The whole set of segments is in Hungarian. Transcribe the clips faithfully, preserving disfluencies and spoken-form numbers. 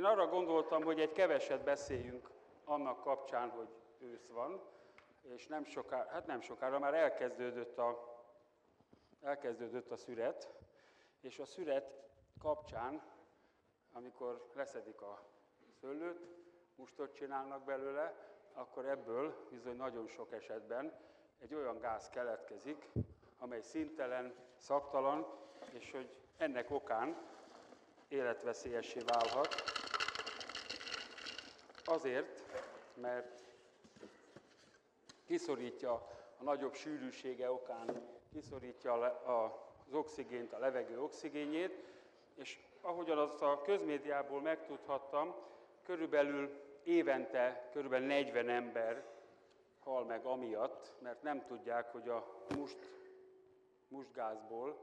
én arra gondoltam, hogy egy keveset beszéljünk annak kapcsán, hogy ősz van, és nem sokára, hát nem sokára már elkezdődött a, elkezdődött a szüret, és a szüret kapcsán, amikor leszedik a szőlőt, mustot csinálnak belőle, akkor ebből bizony nagyon sok esetben egy olyan gáz keletkezik, amely színtelen, szagtalan, és hogy ennek okán életveszélyessé válhat. Azért, mert kiszorítja a nagyobb sűrűsége okán, kiszorítja az oxigént, a levegő oxigénjét, és ahogyan azt a közmédiából megtudhattam, körülbelül évente körülbelül negyven ember hal meg amiatt, mert nem tudják, hogy a must, mustgázból,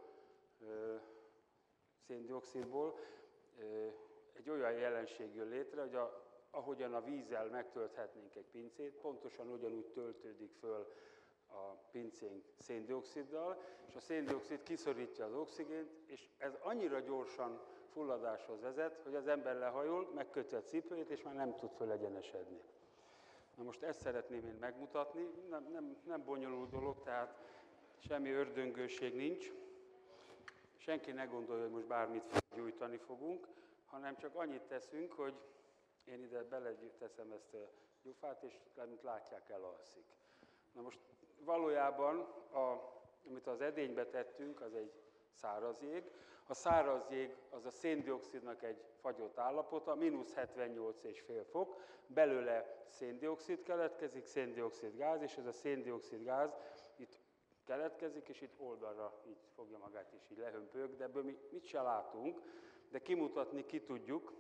széndioxidból egy olyan jelenség jön létre, hogy a, ahogyan a vízzel megtölthetnénk egy pincét, pontosan ugyanúgy töltődik föl a pincénk széndioxiddal, és a széndioxid kiszorítja az oxigént, és ez annyira gyorsan fulladáshoz vezet, hogy az ember lehajol, megköti a cipőjét, és már nem tud fölegyenesedni. Na most ezt szeretném én megmutatni, nem, nem, nem bonyolult dolog, tehát semmi ördöngőség nincs. Senki ne gondolja, hogy most bármit gyújtani fogunk, hanem csak annyit teszünk, hogy én ide beleteszem ezt a gyufát, és mint látják, elalszik. Na most valójában, a, amit az edénybe tettünk, az egy száraz jég. A száraz jég az a széndioxidnak egy fagyott állapota, mínusz hetvennyolc egész öt fok, belőle széndioxid keletkezik, széndioxid gáz, és ez a széndioxid gáz itt keletkezik, és itt oldalra így fogja magát, és így lehömpög, de ebből mi mit se látunk, de kimutatni ki tudjuk.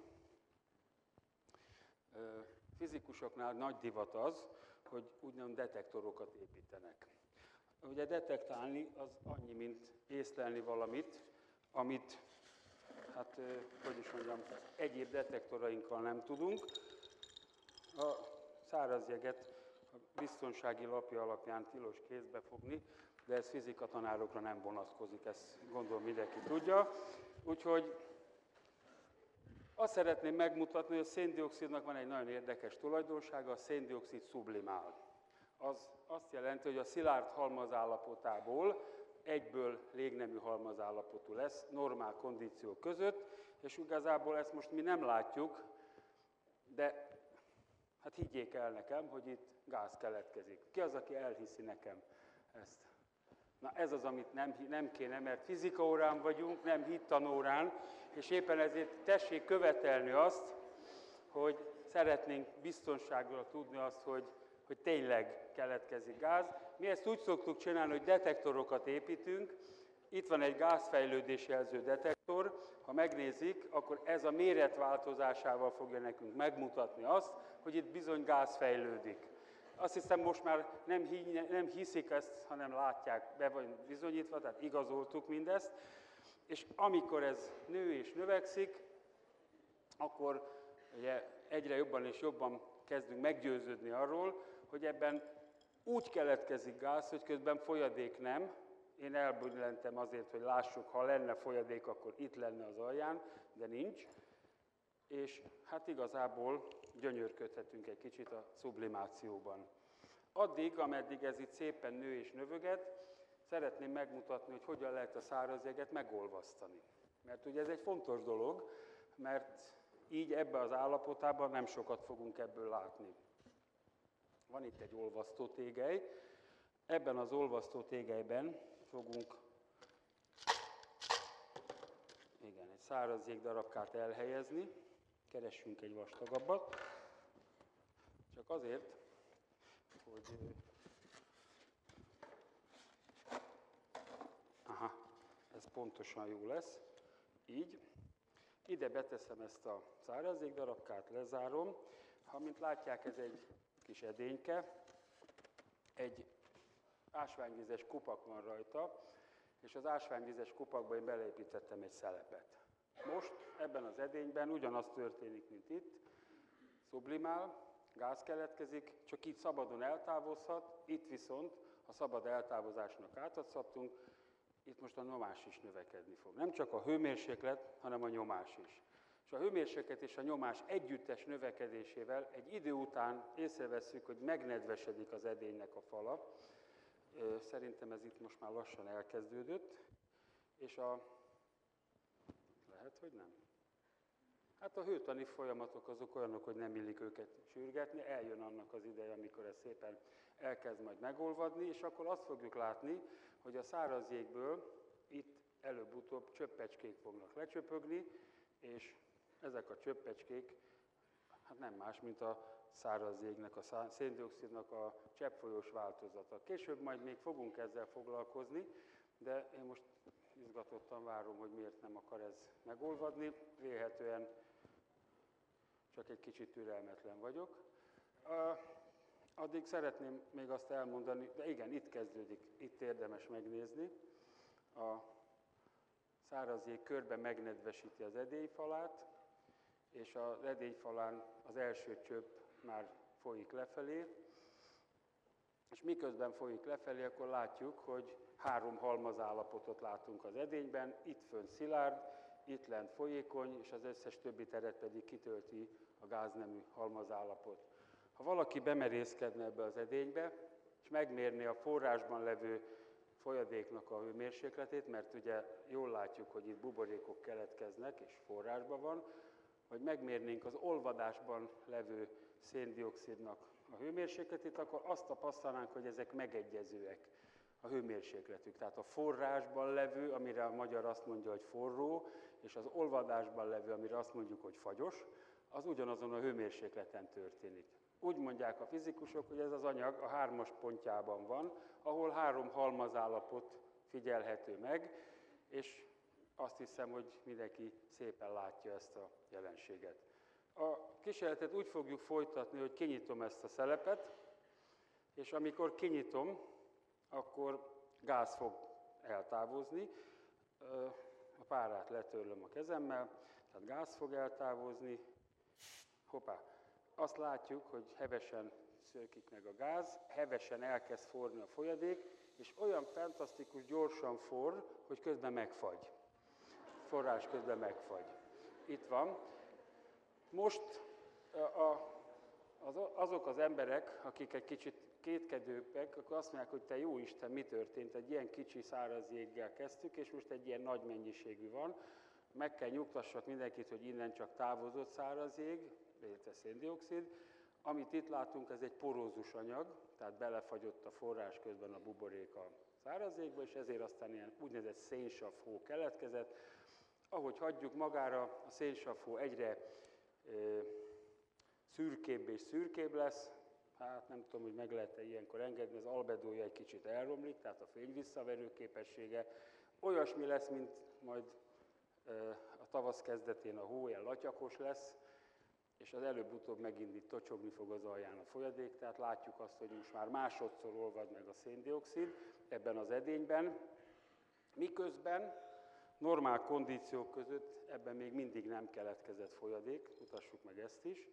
Fizikusoknál nagy divat az, hogy úgynevezett detektorokat építenek. Ugye detektálni az annyi, mint észlelni valamit, amit, hát, hogy is mondjam, egyéb detektorainkkal nem tudunk. A száraz jeget a biztonsági lapja alapján tilos kézbe fogni, de ez fizikatanárokra nem vonatkozik, ezt gondolom mindenki tudja. Úgyhogy azt szeretném megmutatni, hogy a széndioxidnak van egy nagyon érdekes tulajdonsága, a széndioxid sublimál. Az azt jelenti, hogy a szilárd halmazállapotából egyből légnemű halmazállapotú lesz, normál kondíciók között, és igazából ezt most mi nem látjuk, de hát higgyék el nekem, hogy itt gáz keletkezik. Ki az, aki elhiszi nekem ezt? Na ez az, amit nem, nem kéne, mert fizikaórán vagyunk, nem hittanórán, és éppen ezért tessék követelni azt, hogy szeretnénk biztonságról tudni azt, hogy, hogy tényleg keletkezik gáz. Mi ezt úgy szoktuk csinálni, hogy detektorokat építünk. Itt van egy gázfejlődés jelző detektor. Ha megnézik, akkor ez a méretváltozásával fogja nekünk megmutatni azt, hogy itt bizony gáz fejlődik. Azt hiszem, most már nem, hí, nem hiszik ezt, hanem látják, be van bizonyítva, tehát igazoltuk mindezt. És amikor ez nő és növekszik, akkor ugye egyre jobban és jobban kezdünk meggyőződni arról, hogy ebben úgy keletkezik gáz, hogy közben folyadék nem. Én elbillentem azért, hogy lássuk, ha lenne folyadék, akkor itt lenne az alján, de nincs. És hát igazából gyönyörködhetünk egy kicsit a sublimációban. Addig, ameddig ez itt szépen nő és növöget, szeretném megmutatni, hogy hogyan lehet a száraz jeget megolvasztani. Mert ugye ez egy fontos dolog, mert így ebbe az állapotában nem sokat fogunk ebből látni. Van itt egy olvasztó tégely. Ebben az olvasztó tégelyben fogunk igen, egy száraz jégdarabkát elhelyezni. Keressünk egy vastagabbat. Csak azért, hogy... Aha, ez pontosan jó lesz. Így. Ide beteszem ezt a száraz jégdarabkát, lezárom. Ha, mint látják, ez egy kis edényke. Egy ásványvizes kupak van rajta, és az ásványvizes kupakba én beleépítettem egy szelepet. Most ebben az edényben ugyanaz történik, mint itt. Sublimál, gáz keletkezik, csak itt szabadon eltávozhat, itt viszont a szabad eltávozásnak átat szabtunk, itt most a nyomás is növekedni fog. Nem csak a hőmérséklet, hanem a nyomás is. és a hőmérséklet és a nyomás együttes növekedésével egy idő után észrevesszük, hogy megnedvesedik az edénynek a fala. Szerintem ez itt most már lassan elkezdődött, és a... lehet, hogy nem. Hát a hőtani folyamatok azok olyanok, hogy nem illik őket sürgetni, eljön annak az ideje, amikor ez szépen elkezd majd megolvadni, és akkor azt fogjuk látni, hogy a száraz jégből itt előbb-utóbb csöppecskék fognak lecsöpögni, és ezek a csöppecskék hát nem más, mint a száraz jégnek, a széndioxidnak a cseppfolyós változata. Később majd még fogunk ezzel foglalkozni, de én most izgatottan várom, hogy miért nem akar ez megolvadni. Vélhetően csak egy kicsit türelmetlen vagyok. Addig szeretném még azt elmondani, de igen, itt kezdődik, itt érdemes megnézni. A száraz jég körbe megnedvesíti az edényfalát, és az edényfalán az első csöpp már folyik lefelé, és miközben folyik lefelé, akkor látjuk, hogy három halmazállapotot látunk az edényben, itt fönn szilárd, itt lent folyékony, és az összes többi teret pedig kitölti a gáznemű halmazállapot. Ha valaki bemerészkedne ebbe az edénybe, és megmérné a forrásban levő folyadéknak a hőmérsékletét, mert ugye jól látjuk, hogy itt buborékok keletkeznek, és forrásban van, hogy megmérnénk az olvadásban levő széndioxidnak a hőmérsékletét, akkor azt tapasztalnánk, hogy ezek megegyezőek a hőmérsékletük. Tehát a forrásban levő, amire a magyar azt mondja, hogy forró, és az olvadásban levő, amire azt mondjuk, hogy fagyos, az ugyanazon a hőmérsékleten történik. Úgy mondják a fizikusok, hogy ez az anyag a hármas pontjában van, ahol három halmazállapot figyelhető meg, és azt hiszem, hogy mindenki szépen látja ezt a jelenséget. A kísérletet úgy fogjuk folytatni, hogy kinyitom ezt a szelepet, és amikor kinyitom, akkor gáz fog eltávozni. A párát letörlöm a kezemmel, tehát gáz fog eltávozni. Hoppá! Azt látjuk, hogy hevesen szökik meg a gáz, hevesen elkezd forni a folyadék, és olyan fantasztikus gyorsan forr, hogy közben megfagy. Forrás közben megfagy. Itt van. Most a, az, azok az emberek, akik egy kicsit kétkedőbbek, akkor azt mondják, hogy te jó Isten, mi történt? Egy ilyen kicsi száraz jéggel kezdtük, és most egy ilyen nagy mennyiségű van. Meg kell nyugtassak mindenkit, hogy innen csak távozott száraz jég, illetve széndioxid. Amit itt látunk, ez egy porózus anyag, tehát belefagyott a forrás közben a buborék a száraz jégből, és ezért aztán ilyen úgynevezett szénsav hó keletkezett. Ahogy hagyjuk magára, a szénsav hó egyre e, szürkébb és szürkébb lesz. Hát nem tudom, hogy meg lehet-e ilyenkor engedni, az albedója egy kicsit elromlik, tehát a fény visszaverő képessége. Olyasmi lesz, mint majd e, a tavasz kezdetén a hó, ilyen latyakos lesz, és az előbb-utóbb megint itt tocsogni fog az alján a folyadék, tehát látjuk azt, hogy most már másodszor olvad meg a széndioxid ebben az edényben, miközben normál kondíciók között ebben még mindig nem keletkezett folyadék, mutassuk meg ezt is.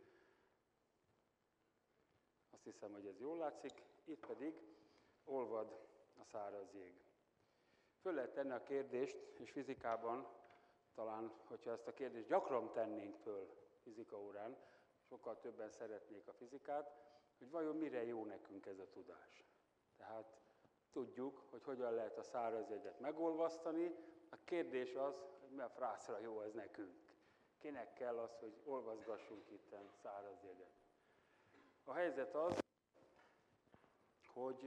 Azt hiszem, hogy ez jól látszik, itt pedig olvad a száraz jég. Föl lehet tenni a kérdést, és fizikában talán, hogyha ezt a kérdést gyakran tennénk föl fizika órán, sokkal többen szeretnék a fizikát, hogy vajon mire jó nekünk ez a tudás. Tehát tudjuk, hogy hogyan lehet a száraz jeget megolvasztani. A kérdés az, hogy mi a frászra jó ez nekünk. Kinek kell az, hogy olvaszgassunk itten száraz jeget. A helyzet az, hogy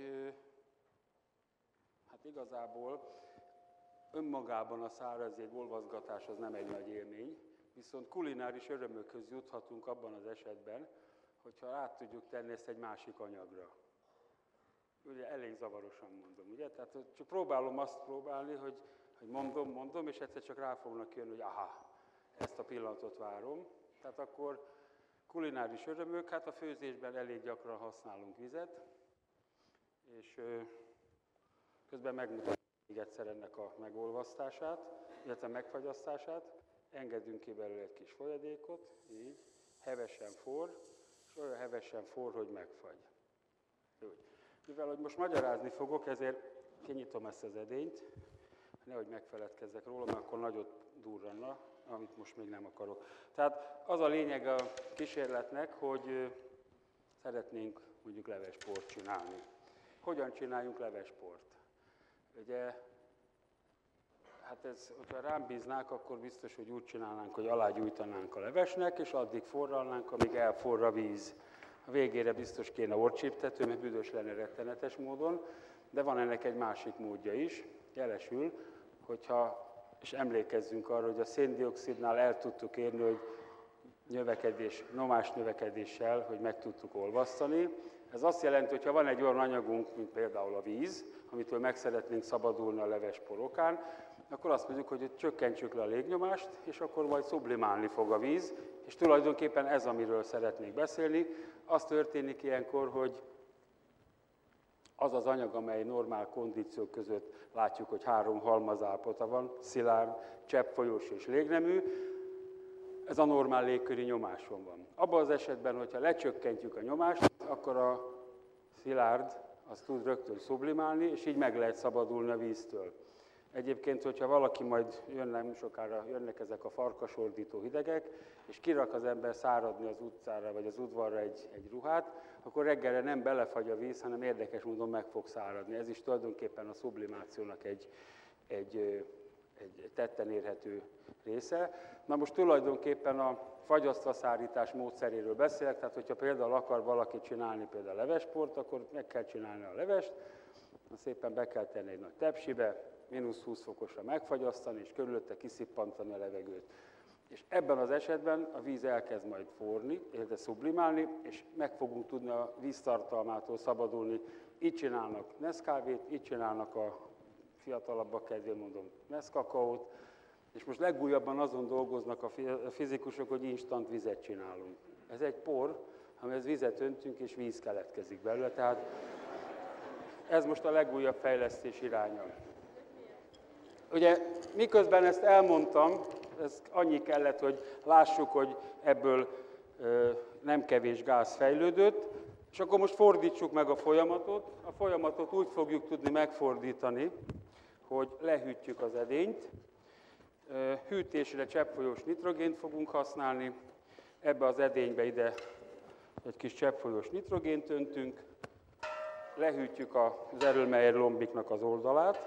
hát igazából önmagában a száraz jég olvaszgatás az nem egy nagy élmény, viszont kulináris örömökhöz juthatunk abban az esetben, hogyha át tudjuk tenni ezt egy másik anyagra. Ugye elég zavarosan mondom, ugye? Tehát csak próbálom azt próbálni, hogy, hogy mondom, mondom, és egyszer csak rá fognak jönni, hogy aha, ezt a pillanatot várom. Tehát akkor kulináris örömök, hát a főzésben elég gyakran használunk vizet, és ö, közben megmutatom még egyszer ennek a megolvasztását, illetve megfagyasztását. Engedünk ki belőle egy kis folyadékot, így, hevesen forr, és olyan hevesen forr, hogy megfagy. Úgy. Mivel, hogy most magyarázni fogok, ezért kinyitom ezt az edényt, nehogy megfeledkezzek róla, mert akkor nagyot durranna. amit most még nem akarok. Tehát az a lényeg a kísérletnek, hogy szeretnénk mondjuk levesport csinálni. Hogyan csináljunk levesport? Ugye, hát ez, hogyha rám bíznák, akkor biztos, hogy úgy csinálnánk, hogy alágyújtanánk a levesnek, és addig forralnánk, amíg elforr a víz. A végére biztos kéne orrcsíptető, mert büdös lenne rettenetes módon, de van ennek egy másik módja is. Jelesül, hogyha, és emlékezzünk arra, hogy a széndioxidnál el tudtuk érni, hogy növekedés, nyomás növekedéssel, hogy meg tudtuk olvasztani. Ez azt jelenti, hogy ha van egy olyan anyagunk, mint például a víz, amitől meg szeretnénk szabadulni a levespor okán, akkor azt mondjuk, hogy csökkentsük le a légnyomást, és akkor majd sublimálni fog a víz, és tulajdonképpen ez, amiről szeretnék beszélni. Az történik ilyenkor, hogy az az anyag, amely normál kondíciók között látjuk, hogy három halmazállapota van, szilárd, cseppfolyós és légnemű, ez a normál légköri nyomáson van. Abban az esetben, hogyha lecsökkentjük a nyomást, akkor a szilárd az tud rögtön sublimálni, és így meg lehet szabadulni a víztől. Egyébként, hogyha valaki majd jönnek, nem sokára jönnek ezek a farkasordító hidegek, és kirak az ember száradni az utcára, vagy az udvarra egy, egy ruhát, akkor reggelre nem belefagy a víz, hanem érdekes módon meg fog száradni. Ez is tulajdonképpen a sublimációnak egy, egy, egy tetten érhető része. Na most tulajdonképpen a fagyasztva-szárítás módszeréről beszélek, tehát hogyha például akar valaki csinálni például levesport, akkor meg kell csinálni a levest, szépen be kell tenni egy nagy tepsibe, mínusz húsz fokosra megfagyasztani, és körülötte kiszippantani a levegőt. És ebben az esetben a víz elkezd majd forni, illetve sublimálni, és meg fogunk tudni a víztartalmától szabadulni. Így csinálnak Nescafét, így csinálnak a fiatalabbak kedvén mondom Nescakaót, és most legújabban azon dolgoznak a fizikusok, hogy instant vizet csinálunk. Ez egy por, amihez vizet öntünk, és víz keletkezik belőle, tehát ez most a legújabb fejlesztés iránya. Ugye miközben ezt elmondtam, ez annyi kellett, hogy lássuk, hogy ebből ö, nem kevés gáz fejlődött, és akkor most fordítsuk meg a folyamatot. A folyamatot úgy fogjuk tudni megfordítani, hogy lehűtjük az edényt, ö, hűtésre cseppfolyós nitrogént fogunk használni, ebbe az edénybe ide egy kis cseppfolyós nitrogént öntünk, lehűtjük az Erlenmeyer lombiknak az oldalát,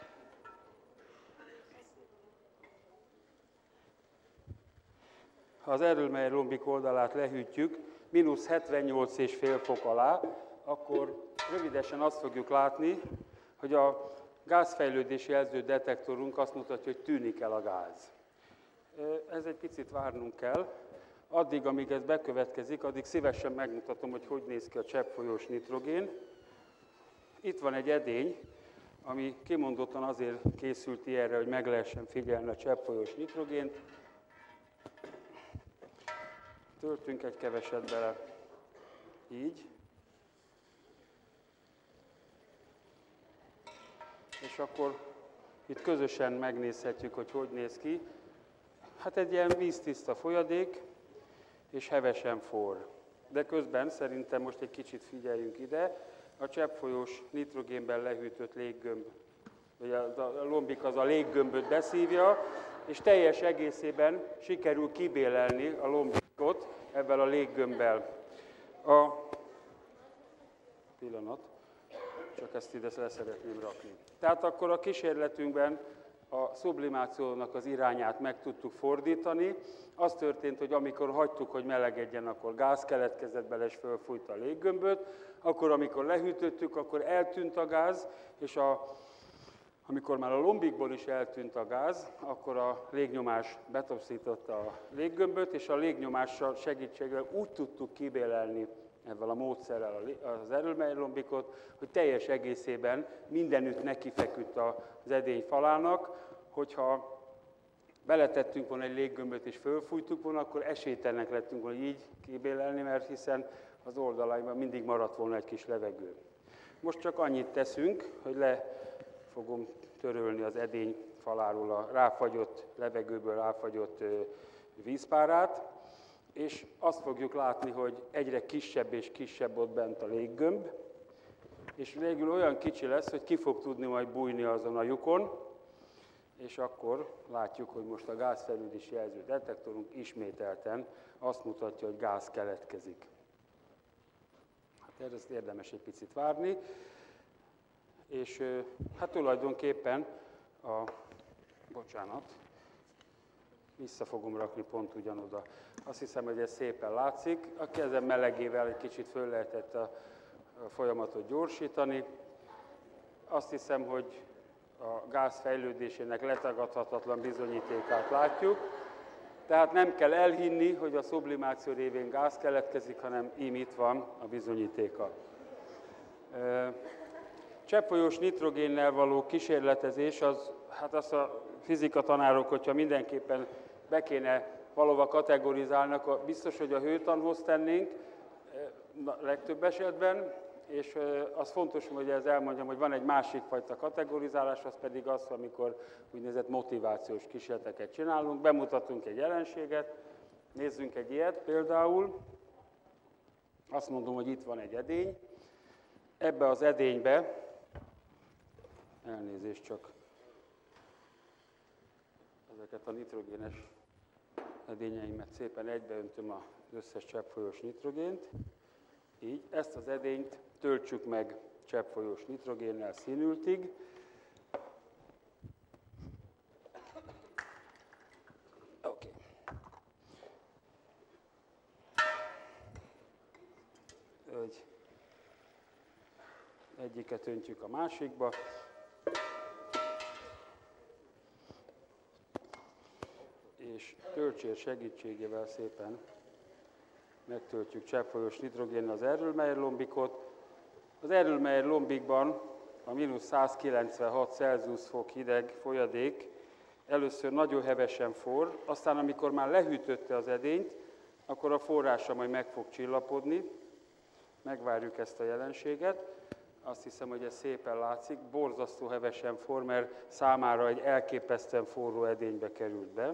ha az Erlenmeyer lombik oldalát lehűtjük mínusz hetvennyolc egész öt fok alá, akkor rövidesen azt fogjuk látni, hogy a gázfejlődési jelző detektorunk azt mutatja, hogy tűnik el a gáz. Ez egy picit várnunk kell. Addig, amíg ez bekövetkezik, addig szívesen megmutatom, hogy hogy néz ki a cseppfolyós nitrogén. Itt van egy edény, ami kimondottan azért készült ilyenre, hogy meg lehessen figyelni a cseppfolyós nitrogént. Töltünk egy keveset bele, így. És akkor itt közösen megnézhetjük, hogy hogy néz ki. Hát egy ilyen víztiszta folyadék, és hevesen forr. De közben szerintem most egy kicsit figyeljünk ide, a cseppfolyós nitrogénben lehűtött léggömb, vagy a lombik az a léggömböt beszívja, és teljes egészében sikerül kibélelni a lombikot ebben a léggömbbel. A pillanat, csak ezt ide le szeretném rakni. Tehát akkor a kísérletünkben a sublimációnak az irányát meg tudtuk fordítani. Az történt, hogy amikor hagytuk, hogy melegedjen, akkor gáz keletkezett bele, és fölfújta a léggömböt. Akkor, amikor lehűtöttük, akkor eltűnt a gáz, és a, amikor már a lombikból is eltűnt a gáz, akkor a légnyomás betopszította a léggömböt, és a légnyomással segítségével úgy tudtuk kibélelni ezzel a módszerrel az Erlenmeyer lombikot, hogy teljes egészében mindenütt nekifeküdt az edény falának, hogyha beletettünk volna egy léggömböt és fölfújtuk volna, akkor esélytelenek lettünk volna így kibélelni, mert hiszen az oldalaiban mindig maradt volna egy kis levegő. Most csak annyit teszünk, hogy le fogom törölni az edény faláról a ráfagyott levegőből ráfagyott vízpárát, és azt fogjuk látni, hogy egyre kisebb és kisebb ott bent a léggömb, és végül olyan kicsi lesz, hogy ki fog tudni majd bújni azon a lyukon, és akkor látjuk, hogy most a gázfejlődési jelző detektorunk ismételten azt mutatja, hogy gáz keletkezik. Hát erre érdemes egy picit várni, és hát tulajdonképpen a, bocsánat, vissza fogom rakni pont ugyanoda. Azt hiszem, hogy ez szépen látszik. A kezem melegével egy kicsit föl lehetett a, a folyamatot gyorsítani. Azt hiszem, hogy a gáz fejlődésének letagadhatatlan bizonyítékát látjuk. Tehát nem kell elhinni, hogy a sublimáció révén gáz keletkezik, hanem ím itt van a bizonyítéka. Cseppfolyós nitrogénnel való kísérletezés, az, hát azt a fizika tanárok, hogyha mindenképpen be kéne valóban kategorizálnak, biztos, hogy a hőtanhoz tennénk a legtöbb esetben, és az fontos, hogy ez elmondjam, hogy van egy másik fajta kategorizálás, az pedig az, amikor úgynevezett motivációs kísérleteket csinálunk, bemutatunk egy jelenséget, nézzünk egy ilyet például, azt mondom, hogy itt van egy edény, ebbe az edénybe, elnézést csak, ezeket a nitrogénes edényeimet szépen egybeöntöm az összes cseppfolyós nitrogént, így ezt az edényt töltsük meg cseppfolyós nitrogénnel színültig. Oké. Okay. Egyiket öntjük a másikba. És töltsér segítségével szépen megtöltjük cseppfolyós nitrogénnel az Erlenmeyer-lombikot. Az Erlenmeyer-lombikban a mínusz százkilencvenhat Celsius fok hideg folyadék először nagyon hevesen forr, aztán amikor már lehűtötte az edényt, akkor a forrása majd meg fog csillapodni. Megvárjuk ezt a jelenséget. Azt hiszem, hogy ez szépen látszik. Borzasztó hevesen forr, mert számára egy elképesztően forró edénybe került be.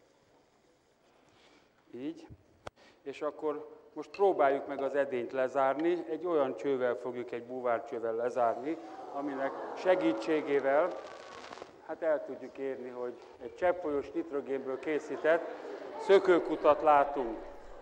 Így. És akkor most próbáljuk meg az edényt lezárni, egy olyan csővel fogjuk, egy búvárcsővel lezárni, aminek segítségével hát el tudjuk érni, hogy egy cseppfolyós nitrogénből készített szökőkutat látunk.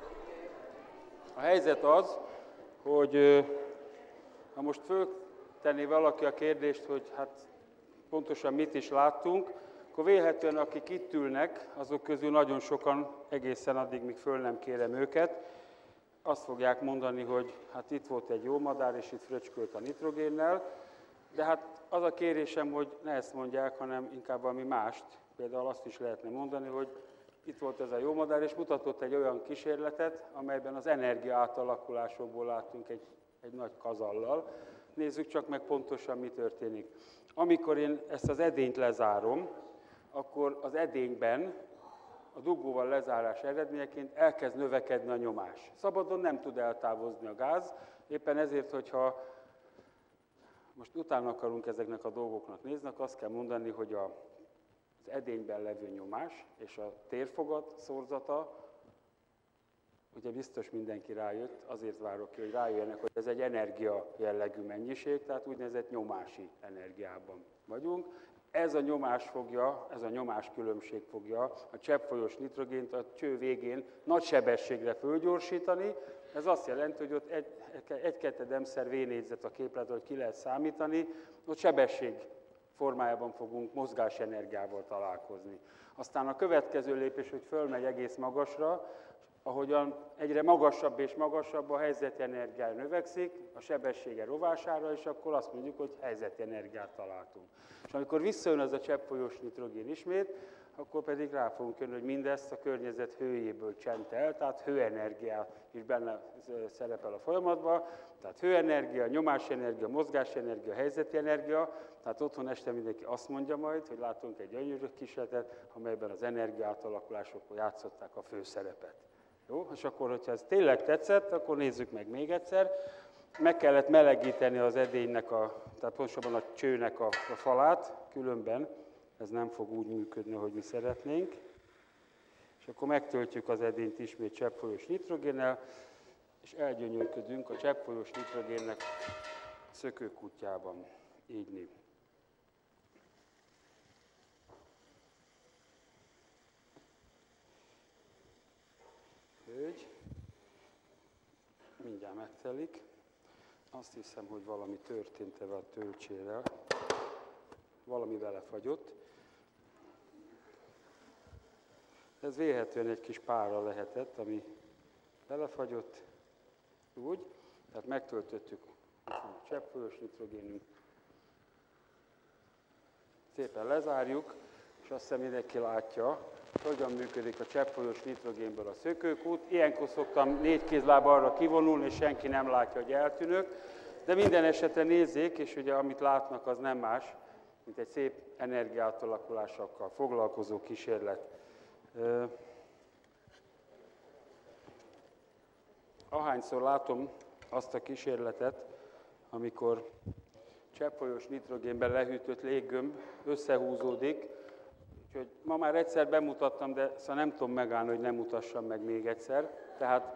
A helyzet az, hogy ha most föltenné valaki a kérdést, hogy hát pontosan mit is láttunk, akkor vélhetően akik itt ülnek, azok közül nagyon sokan, egészen addig, míg föl nem kérem őket, azt fogják mondani, hogy hát itt volt egy jó madár, és itt fröcskölt a nitrogénnel, de hát az a kérésem, hogy ne ezt mondják, hanem inkább valami mást. Például azt is lehetne mondani, hogy itt volt ez a jó madár, és mutatott egy olyan kísérletet, amelyben az energia átalakulásokból láttunk egy, egy nagy kazallal. Nézzük csak meg pontosan, mi történik. Amikor én ezt az edényt lezárom, akkor az edényben a dugóval lezárás eredményeként elkezd növekedni a nyomás. Szabadon nem tud eltávozni a gáz, éppen ezért, hogyha most utána akarunk ezeknek a dolgoknak néznek, azt kell mondani, hogy a, az edényben levő nyomás és a térfogat szorzata, ugye biztos mindenki rájött, azért várok ki, hogy rájöjjenek, hogy ez egy energia jellegű mennyiség, tehát úgynevezett nyomási energiában vagyunk. Ez a nyomás fogja, ez a nyomás különbség fogja a cseppfolyós nitrogént a cső végén nagy sebességre fölgyorsítani. Ez azt jelenti, hogy ott egy-kettő demszer V-négyzet a képlet, hogy ki lehet számítani, ott sebesség formájában fogunk mozgásenergiával találkozni. Aztán a következő lépés, hogy fölmegy egész magasra, ahogyan egyre magasabb és magasabb a helyzeti energiája növekszik, a sebessége rovására, és akkor azt mondjuk, hogy helyzeti energiát találtunk. És amikor visszajön ez a cseppfolyós nitrogén ismét, akkor pedig rá fogunk jönni, hogy mindezt a környezet hőjéből csent el, tehát hőenergia is benne szerepel a folyamatban, tehát hőenergia, nyomásenergia, mozgásenergia, helyzeti energia, tehát otthon este mindenki azt mondja majd, hogy látunk egy gyönyörű kísérletet, amelyben az energia átalakulásokból játszották a főszerepet. Jó? És akkor, hogyha ez tényleg tetszett, akkor nézzük meg még egyszer. Meg kellett melegíteni az edénynek, a, tehát pontosabban a csőnek a, a falát, különben ez nem fog úgy működni, ahogy mi szeretnénk. És akkor megtöltjük az edényt ismét cseppfolyós nitrogénnel, és elgyönyörködünk a cseppfolyós nitrogénnek szökőkutyában. Így név. Úgy. Mindjárt megtelik. Azt hiszem, hogy valami történt ebben a töltsérrel. Valami belefagyott. Ez vélhetően egy kis pára lehetett, ami belefagyott. Úgy. Tehát megtöltöttük a cseppfolyós nitrogénünk. Szépen lezárjuk, és azt hiszem mindenki látja, hogyan működik a cseppfolyós nitrogénből a szökőkút. Ilyenkor szoktam négy kézláb arra kivonulni, és senki nem látja, hogy eltűnök. De minden esetre nézzék, és ugye amit látnak, az nem más, mint egy szép energiátalakulásokkal foglalkozó kísérlet. Ahányszor látom azt a kísérletet, amikor cseppfolyós nitrogénben lehűtött léggömb összehúzódik, úgyhogy ma már egyszer bemutattam, de szóval nem tudom megállni, hogy nem mutassam meg még egyszer. Tehát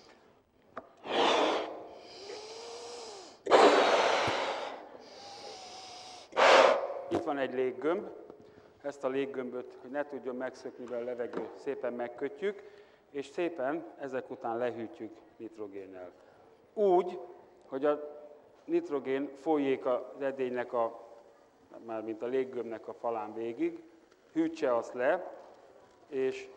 itt van egy léggömb, ezt a léggömböt, hogy ne tudjon megszökni be a levegő, szépen megkötjük, és szépen ezek után lehűtjük nitrogénnel. Úgy, hogy a nitrogén folyik az edénynek, a, mármint a léggömbnek a falán végig, hűtse azt le, és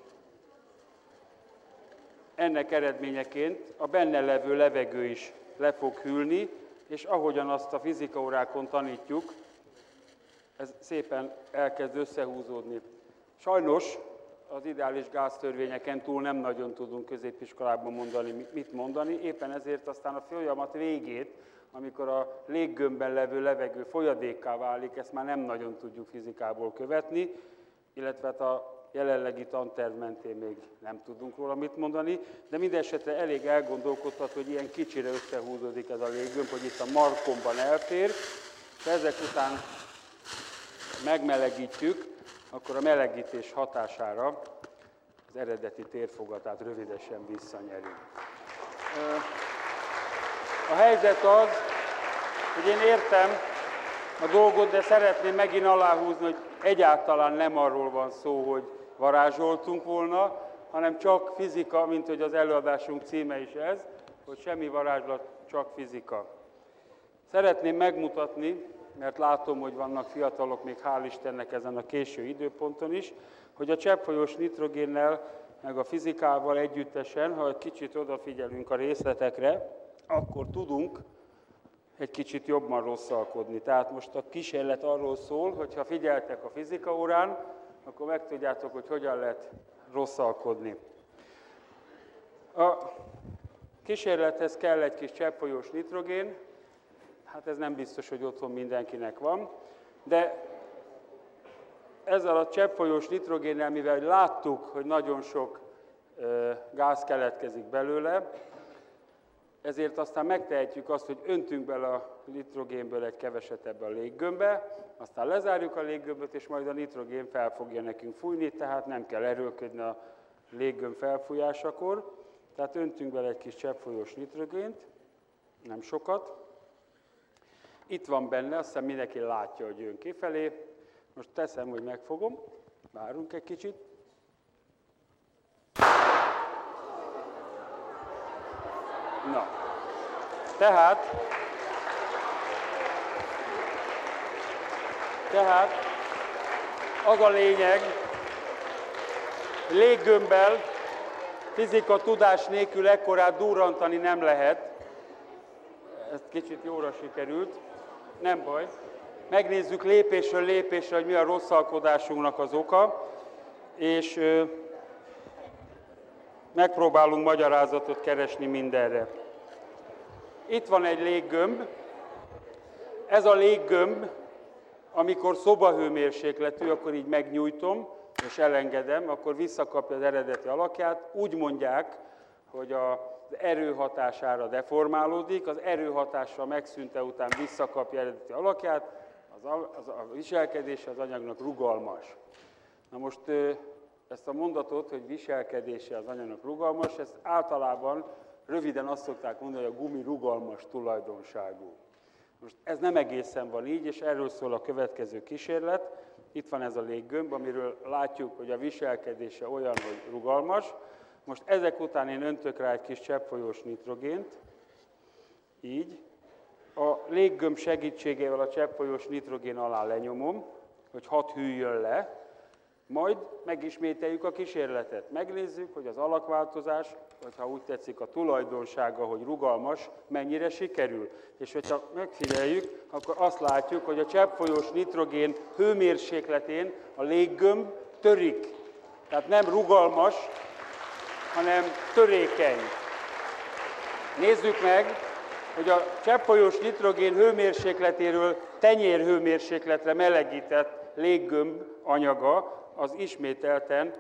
ennek eredményeként a benne levő levegő is le fog hűlni, és ahogyan azt a fizikaórákon tanítjuk, ez szépen elkezd összehúzódni. Sajnos az ideális gáztörvényeken túl nem nagyon tudunk középiskolában mondani, mit mondani, éppen ezért aztán a folyamat végét, amikor a léggömbben levő levegő folyadékká válik, ezt már nem nagyon tudjuk fizikából követni, illetve hát a jelenlegi tanterv mentén még nem tudunk róla mit mondani, de mindesetre elég elgondolkodhat, hogy ilyen kicsire összehúzódik ez a léggömb, hogy itt a markomban elfér, és ezek után megmelegítjük, akkor a melegítés hatására az eredeti térfogatát rövidesen visszanyerjük. A helyzet az, hogy én értem a dolgot, de szeretném megint aláhúzni, hogy egyáltalán nem arról van szó, hogy varázsoltunk volna, hanem csak fizika, mint hogy az előadásunk címe is ez, hogy semmi varázslat, csak fizika. Szeretném megmutatni, mert látom, hogy vannak fiatalok még hál' Istennek ezen a késő időponton is, hogy a cseppfolyós nitrogénnel, meg a fizikával együttesen, ha egy kicsit odafigyelünk a részletekre, akkor tudunk egy kicsit jobban rosszalkodni. Tehát most a kísérlet arról szól, hogy ha figyeltek a fizika órán, akkor megtudjátok, hogy hogyan lehet rosszalkodni. A kísérlethez kell egy kis cseppfolyós nitrogén, hát ez nem biztos, hogy otthon mindenkinek van, de ezzel a cseppfolyós nitrogénnel, mivel láttuk, hogy nagyon sok ö, gáz keletkezik belőle, ezért aztán megtehetjük azt, hogy öntünk bele a nitrogénből egy keveset ebbe a léggömbbe, aztán lezárjuk a léggömböt, és majd a nitrogén fel fogja nekünk fújni, tehát nem kell erőlködni a léggömb felfújásakor. Tehát öntünk bele egy kis cseppfolyós nitrogént, nem sokat. Itt van benne, azt hiszem mindenki látja, hogy jön kifelé. Most teszem, hogy megfogom, várunk egy kicsit. Na, tehát, tehát az a lényeg, léggömbbel fizika tudás nélkül ekkorát durrantani nem lehet. Ez kicsit jóra sikerült, nem baj. Megnézzük lépésről lépésre, hogy mi a rosszalkodásunknak az oka, és ö, megpróbálunk magyarázatot keresni mindenre. Itt van egy léggömb. Ez a léggömb, amikor szobahőmérsékletű, akkor így megnyújtom, és elengedem, akkor visszakapja az eredeti alakját. Úgy mondják, hogy az erő hatására deformálódik, az erő hatása megszűnte után visszakapja eredeti alakját, az a, az a viselkedése az anyagnak rugalmas. Na most ezt a mondatot, hogy viselkedése az anyagnak rugalmas, ezt általában röviden azt szokták mondani, hogy a gumi rugalmas tulajdonságú. Most ez nem egészen van így, és erről szól a következő kísérlet. Itt van ez a léggömb, amiről látjuk, hogy a viselkedése olyan, hogy rugalmas. Most ezek után én öntök rá egy kis cseppfolyós nitrogént, így. A léggömb segítségével a cseppfolyós nitrogén alá lenyomom, hogy hadd hűljön le, majd megismételjük a kísérletet. Megnézzük, hogy az alakváltozás, vagy ha úgy tetszik a tulajdonsága, hogy rugalmas, mennyire sikerül. És hogyha megfigyeljük, akkor azt látjuk, hogy a cseppfolyós nitrogén hőmérsékletén a léggömb törik. Tehát nem rugalmas, hanem törékeny. Nézzük meg, hogy a cseppfolyós nitrogén hőmérsékletéről tenyér hőmérsékletre melegített léggömb anyaga, az ismételten,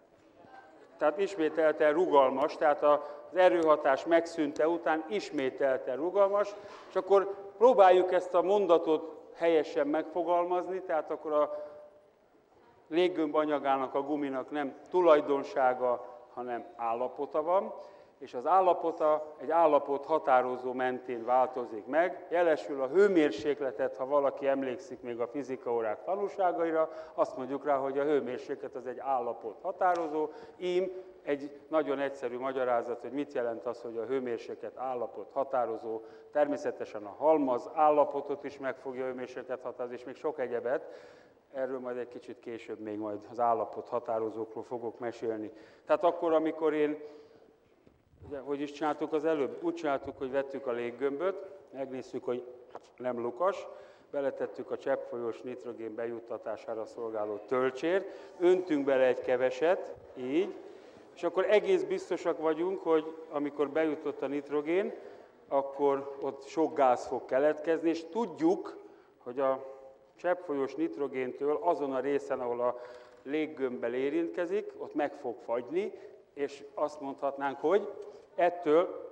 tehát ismételten rugalmas, tehát az erőhatás megszűnte után ismételten rugalmas, és akkor próbáljuk ezt a mondatot helyesen megfogalmazni, tehát akkor a léggömb anyagának, a guminak nem tulajdonsága, hanem állapota van, és az állapota egy állapot határozó mentén változik meg. Jelesül a hőmérsékletet, ha valaki emlékszik még a fizikaórák tanulságaira, azt mondjuk rá, hogy a hőmérséklet az egy állapot határozó. Ím egy nagyon egyszerű magyarázat, hogy mit jelent az, hogy a hőmérséklet állapot határozó. Természetesen a halmaz állapotot is meg fogja a hőmérséklet határozni, és még sok egyebet. Erről majd egy kicsit később még majd az állapot határozókról fogok mesélni. Tehát akkor, amikor én ugye, hogy is csináltuk az előbb? Úgy csináltuk, hogy vettük a léggömböt, megnéztük, hogy nem lukas, beletettük a cseppfolyós nitrogén bejuttatására szolgáló töltsért, öntünk bele egy keveset, így, és akkor egész biztosak vagyunk, hogy amikor bejutott a nitrogén, akkor ott sok gáz fog keletkezni, és tudjuk, hogy a cseppfolyós nitrogéntől azon a részen, ahol a léggömbbel érintkezik, ott meg fog fagyni, és azt mondhatnánk, hogy ettől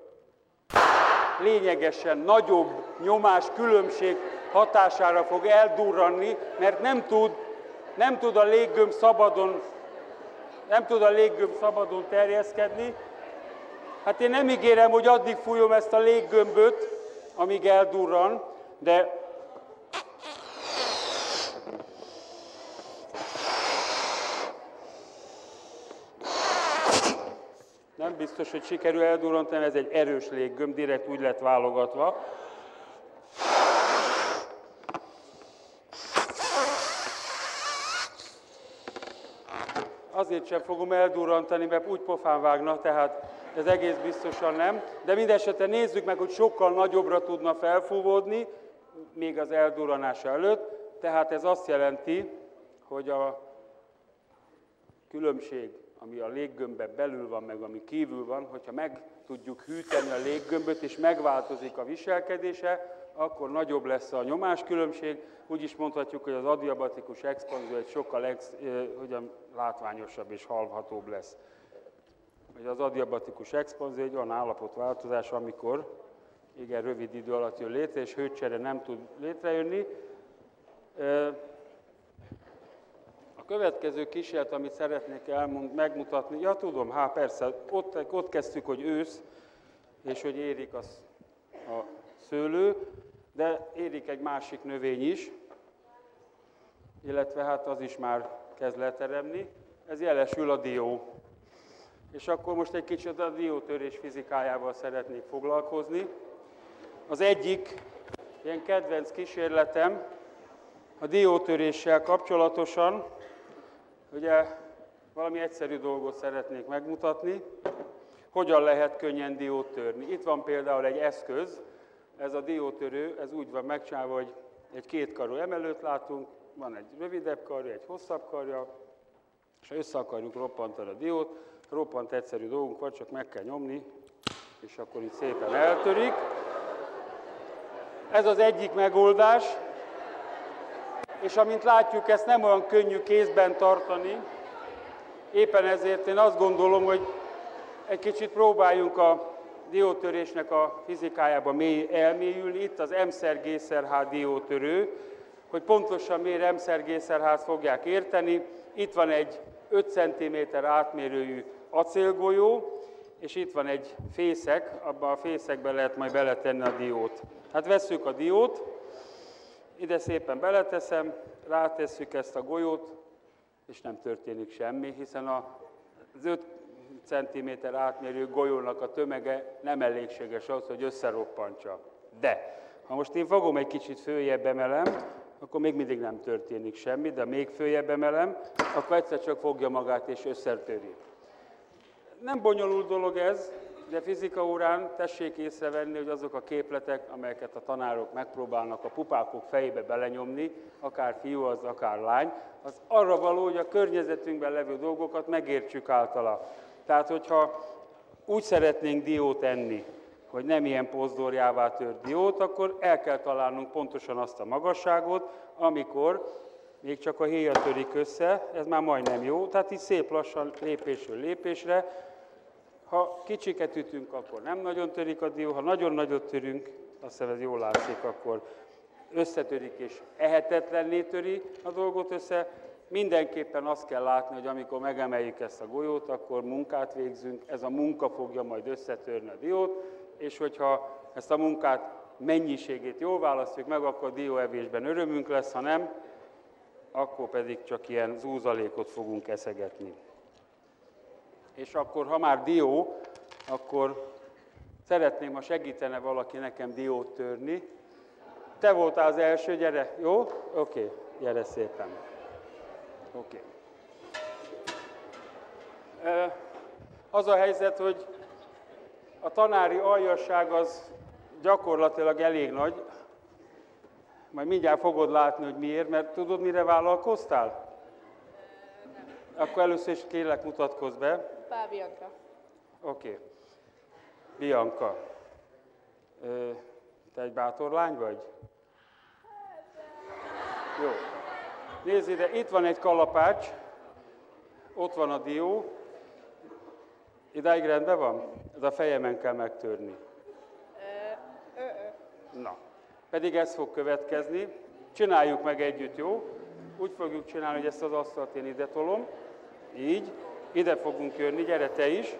lényegesen nagyobb nyomás különbség hatására fog eldurranni, mert nem tud, nem tud a léggömb szabadon, nem tud a léggömb szabadon terjeszkedni. Hát én nem ígérem, hogy addig fújom ezt a léggömböt, amíg eldurran, de nem biztos, hogy sikerül eldurrantani, ez egy erős léggömb, direkt úgy lett válogatva. Azért sem fogom eldurrantani, mert úgy pofán vágna, tehát ez egész biztosan nem. De mindesetre nézzük meg, hogy sokkal nagyobbra tudna felfúvódni, még az eldurranása előtt. Tehát ez azt jelenti, hogy a különbség, ami a léggömbben belül van, meg ami kívül van, hogyha meg tudjuk hűteni a léggömböt, és megváltozik a viselkedése, akkor nagyobb lesz a nyomáskülönbség. Úgy is mondhatjuk, hogy az adiabatikus expanzió egy sokkal ex, hogyan, látványosabb és hallhatóbb lesz. Hogy az adiabatikus expanzió egy olyan állapotváltozás, amikor igen rövid idő alatt jön létre, és hőcsere nem tud létrejönni. A következő kísérlet, amit szeretnék elmond, megmutatni, ja tudom, hát persze, ott, ott kezdtük, hogy ősz, és hogy érik az, a szőlő, de érik egy másik növény is, illetve hát az is már kezd leteremni. Ez jelesül a dió. És akkor most egy kicsit a diótörés fizikájával szeretnék foglalkozni. Az egyik ilyen kedvenc kísérletem a diótöréssel kapcsolatosan, ugye valami egyszerű dolgot szeretnék megmutatni, hogyan lehet könnyen diót törni. Itt van például egy eszköz, ez a diótörő, ez úgy van megcsinálva, hogy egy kétkarú emelőt látunk, van egy rövidebb karja, egy hosszabb karja, és ha össze akarjuk roppantani a diót, roppant egyszerű dolgunk van, csak meg kell nyomni, és akkor itt szépen eltörik. Ez az egyik megoldás, és amint látjuk, ezt nem olyan könnyű kézben tartani, éppen ezért én azt gondolom, hogy egy kicsit próbáljunk a diótörésnek a fizikájába mély, elmélyülni. Itt az M-szer-G-szer-H diótörő, hogy pontosan miért M-szer-G-szer-H-t fogják érteni. Itt van egy öt centiméter átmérőjű acélgolyó, és itt van egy fészek, abban a fészekben lehet majd beletenni a diót. Hát vesszük a diót, ide szépen beleteszem, rátesszük ezt a golyót, és nem történik semmi, hiszen az öt centiméter átmérő golyónak a tömege nem elégséges ahhoz, hogy összeroppantsa. De ha most én fogom egy kicsit följebb emelem, akkor még mindig nem történik semmi, de még följebb emelem, akkor egyszer csak fogja magát és összetöri. Nem bonyolult dolog ez, de fizika órán tessék észrevenni, hogy azok a képletek, amelyeket a tanárok megpróbálnak a pupákok fejébe belenyomni, akár fiú az, akár lány, az arra való, hogy a környezetünkben levő dolgokat megértsük általa. Tehát, hogyha úgy szeretnénk diót enni, hogy nem ilyen pozdorjává tört diót, akkor el kell találnunk pontosan azt a magasságot, amikor még csak a héja törik össze, ez már majdnem jó, tehát így szép lassan lépésről lépésre. Ha kicsiket ütünk, akkor nem nagyon törik a dió, ha nagyon nagyot törünk, azt hiszem ez jól látszik, akkor összetörik és ehetetlenné töri a dolgot össze. Mindenképpen azt kell látni, hogy amikor megemeljük ezt a golyót, akkor munkát végzünk, ez a munka fogja majd összetörni a diót, és hogyha ezt a munkát mennyiségét jól választjuk meg, akkor a dióevésben örömünk lesz, ha nem, akkor pedig csak ilyen zúzalékot fogunk eszegetni. És akkor, ha már dió, akkor szeretném, ha segítene valaki nekem diót törni. Te voltál az első, gyere, jó? Oké, okay. Gyere szépen. Oké. Okay. Az a helyzet, hogy a tanári aljasság az gyakorlatilag elég nagy. Majd mindjárt fogod látni, hogy miért, mert tudod, mire vállalkoztál? Nem. Akkor először is kérlek, mutatkozz be. Pál Bianca. Oké. Okay. Bianca. Te egy bátor lány vagy? Jó. Nézd ide, itt van egy kalapács, ott van a dió. Idáig rendben van? Ez a fejemen kell megtörni. Ö, ö, ö. Na, pedig ez fog következni. Csináljuk meg együtt, jó? Úgy fogjuk csinálni, hogy ezt az asztalt én ide tolom. Így. Ide fogunk jönni, gyere te is.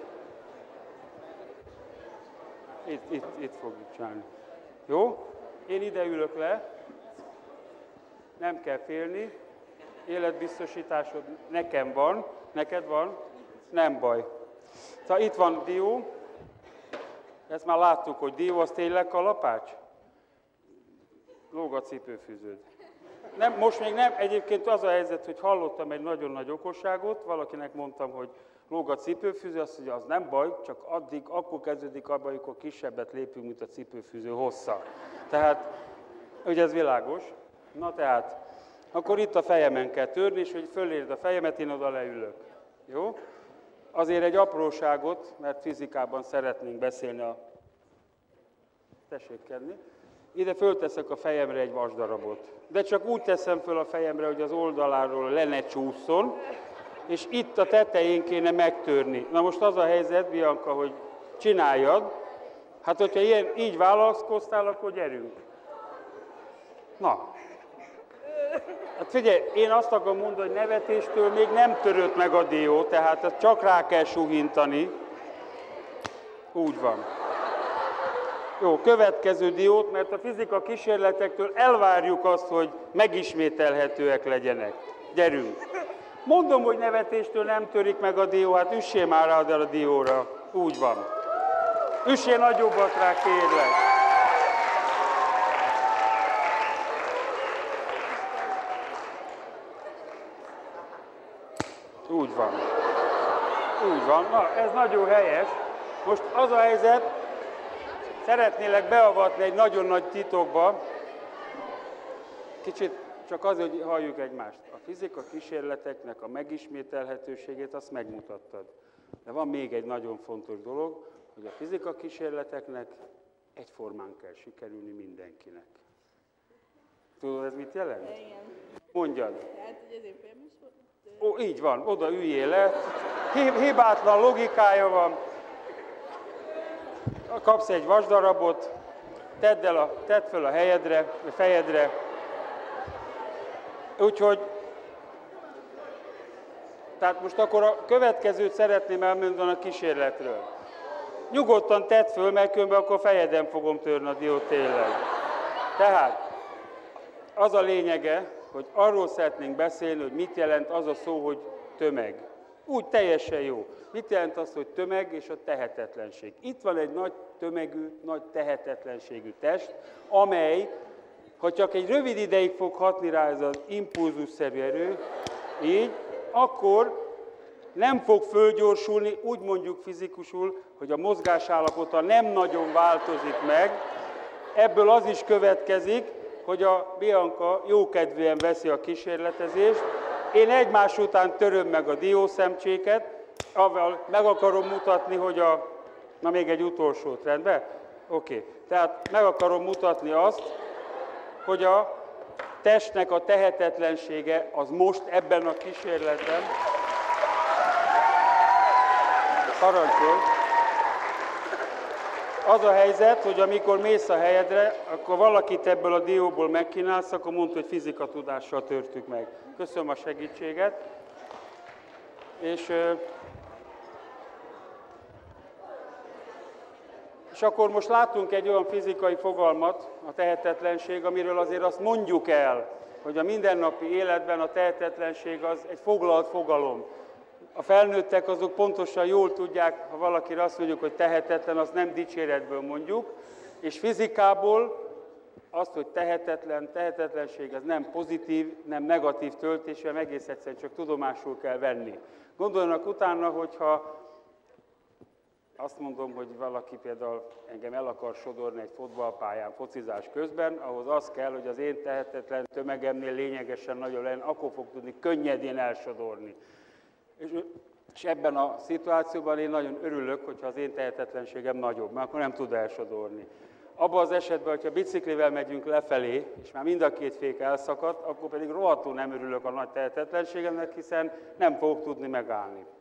Itt, itt, itt fogjuk csinálni. Jó? Én ide ülök le. Nem kell félni. Életbiztosításod nekem van. Neked van? Nem baj. Szóval itt van dió. Ezt már láttuk, hogy dió az tényleg kalapács? Lóg a cipőfűződ. Nem, most még nem. Egyébként az a helyzet, hogy hallottam egy nagyon nagy okosságot, valakinek mondtam, hogy lóg a cipőfűző, azt mondja, az nem baj, csak addig, akkor kezdődik abban, amikor kisebbet lépünk, mint a cipőfűző hossza. Tehát, ugye ez világos. Na tehát, akkor itt a fejemen kell törni, és hogy fölérd a fejemet, én oda leülök. Jó? Azért egy apróságot, mert fizikában szeretnénk beszélni a... Tessék kenni. Ide fölteszek a fejemre egy vasdarabot. De csak úgy teszem föl a fejemre, hogy az oldaláról le ne csúszson, és itt a tetején kéne megtörni. Na most az a helyzet, Bianca, hogy csináljad. Hát, hogyha ilyen, így vállalkoztál, akkor gyerünk. Na. Hát figyelj, én azt akarom mondani, hogy nevetéstől még nem törött meg a dió, tehát ezt csak rá kell suhintani. Úgy van. Jó, következő diót, mert a fizika kísérletektől elvárjuk azt, hogy megismételhetőek legyenek. Gyerünk! Mondom, hogy nevetéstől nem törik meg a dió, hát üssél már rá a dióra. Úgy van. Üssél nagyobbat rá, kérlek. Úgy van. Úgy van. Na, ez nagyon helyes. Most az a helyzet, szeretnélek beavatni egy nagyon nagy titokba. Kicsit csak azért, hogy halljuk egymást. A fizika kísérleteknek a megismételhetőségét azt megmutattad. De van még egy nagyon fontos dolog, hogy a fizika kísérleteknek egyformán kell sikerülni mindenkinek. Tudod, ez mit jelent? Igen. Mondjad. Tehát, hogy az én fejem is volt. Ó, így van, oda üljél le. Hibátlan logikája van. Kapsz egy vasdarabot, tedd, el a, tedd föl a helyedre, a fejedre. Úgyhogy, tehát most akkor a következőt szeretném elmondani a kísérletről. Nyugodtan tedd föl, mert különben akkor fejeden fogom törni a diót tényleg. Tehát, az a lényege, hogy arról szeretnénk beszélni, hogy mit jelent az a szó, hogy tömeg. Úgy teljesen jó. Mit jelent az, hogy tömeg és a tehetetlenség? Itt van egy nagy tömegű, nagy tehetetlenségű test, amely, ha csak egy rövid ideig fog hatni rá ez az impulzusszerű erő, így, akkor nem fog fölgyorsulni, úgy mondjuk fizikusul, hogy a mozgásállapota nem nagyon változik meg. Ebből az is következik, hogy a Bianca jókedvűen veszi a kísérletezést. Én egymás után töröm meg a diószemcséket, avval meg akarom mutatni, hogy a... Na még egy utolsót, rendben? Oké. Okay. Tehát meg akarom mutatni azt, hogy a testnek a tehetetlensége az most ebben a kísérletben... Parancsolj! Az a helyzet, hogy amikor mész a helyedre, akkor valakit ebből a dióból megkínálsz, akkor mondd, hogy fizikatudással törtük meg. Köszönöm a segítséget. És, és akkor most látunk egy olyan fizikai fogalmat, a tehetetlenség, amiről azért azt mondjuk el, hogy a mindennapi életben a tehetetlenség az egy foglalt fogalom. A felnőttek azok pontosan jól tudják, ha valakire azt mondjuk, hogy tehetetlen, azt nem dicséretből mondjuk, és fizikából azt, hogy tehetetlen, tehetetlenség, az nem pozitív, nem negatív töltés, hanem egész egyszerűen csak tudomásul kell venni. Gondoljanak utána, hogyha azt mondom, hogy valaki például engem el akar sodorni egy fotballpályán focizás közben, ahhoz az kell, hogy az én tehetetlen tömegemnél lényegesen nagyobb legyen, akkor fog tudni könnyedén elsodorni. És, és ebben a szituációban én nagyon örülök, hogyha az én tehetetlenségem nagyobb, mert akkor nem tud elsodorni. Abban az esetben, hogyha biciklivel megyünk lefelé, és már mind a két fék elszakadt, akkor pedig rohadtul nem örülök a nagy tehetetlenségemnek, hiszen nem fogok tudni megállni.